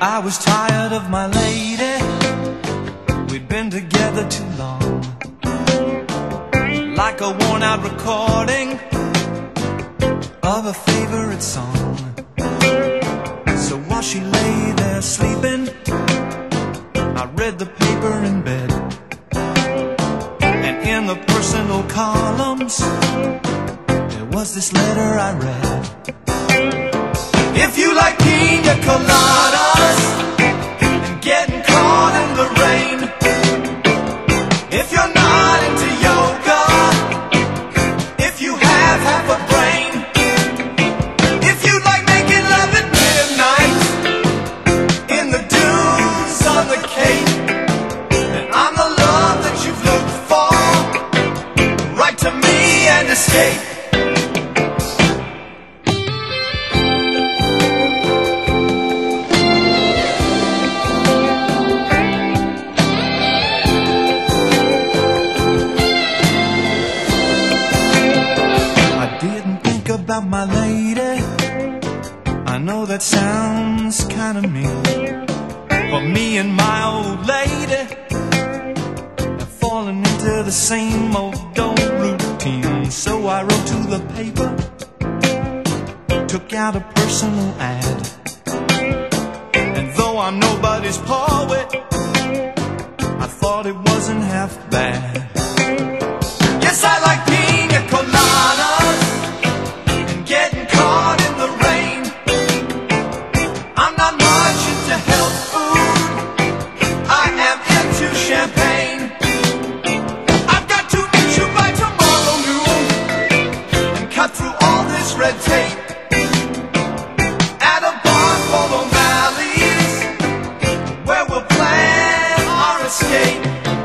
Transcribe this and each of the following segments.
I was tired of my lady. We'd been together too long, like a worn-out recording of a favorite song. So while she lay there sleeping, I read the paper in bed, and in the personal columns there was this letter I read. If you like pina coladas and getting caught in the rain, if you're not into yoga, if you have half a brain, if you like making love at midnight in the dunes on the Cape, then I'm the love that you've looked for. Write to me and escape. About my lady, I know that sounds kind of mean, but me and my old lady have fallen into the same old routine. So I wrote to the paper, took out a personal ad, and though I'm nobody's poet, I thought it wasn't half bad. Yes, I like pina coladas, getting caught in the rain. I'm not much into health food, I am into champagne. I've got to meet you by tomorrow noon and cut through all this red tape at a bar called O'Malley's, where we'll plan our escape.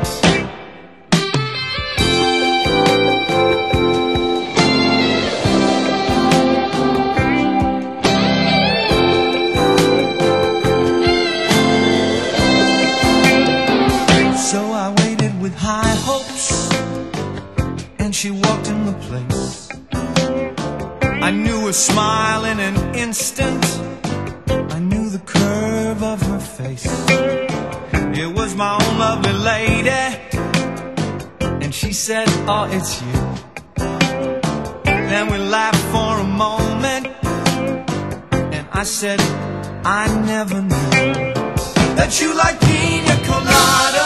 High hopes, and she walked in the place. I knew her smile in an instant, I knew the curve of her face. It was my own lovely lady, and she said, oh, it's you. Then we laughed for a moment, and I said, I never knew that you like pina colada